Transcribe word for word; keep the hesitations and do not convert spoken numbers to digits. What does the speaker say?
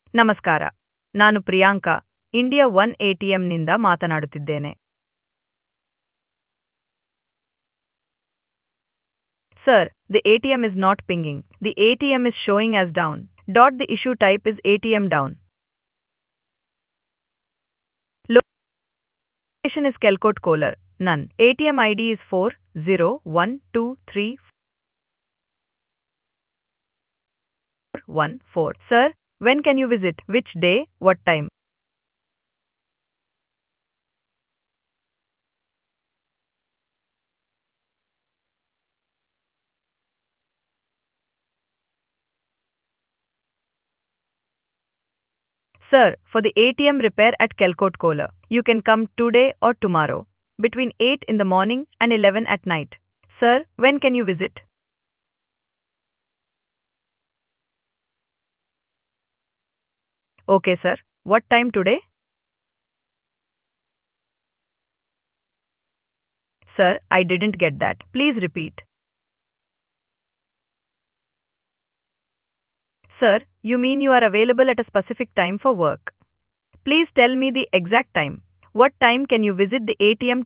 ನಮಸ್ಕಾರ. ನಾನು Priyanka, India one ಎಟಿಎಂನಿಂದ ಮಾತನಾಡುತ್ತಿದ್ದೇನೆ. Sir, the A T M is not pinging. The A T M is showing as down. Dot the issue type is A T M down. Location is Kelkot Kolar. None. A T M I D is four zero one two three four one four. Sir, when can you visit? Which day? What time? Sir, for the A T M repair at Kelkot Kolar, you can come today or tomorrow, between eight in the morning and eleven at night. Sir, when can you visit? Okay, sir. What time today? Sir, I didn't get that. Please repeat. Sir, you mean you are available at a specific time for work? Please tell me the exact time. What time can you visit the A T M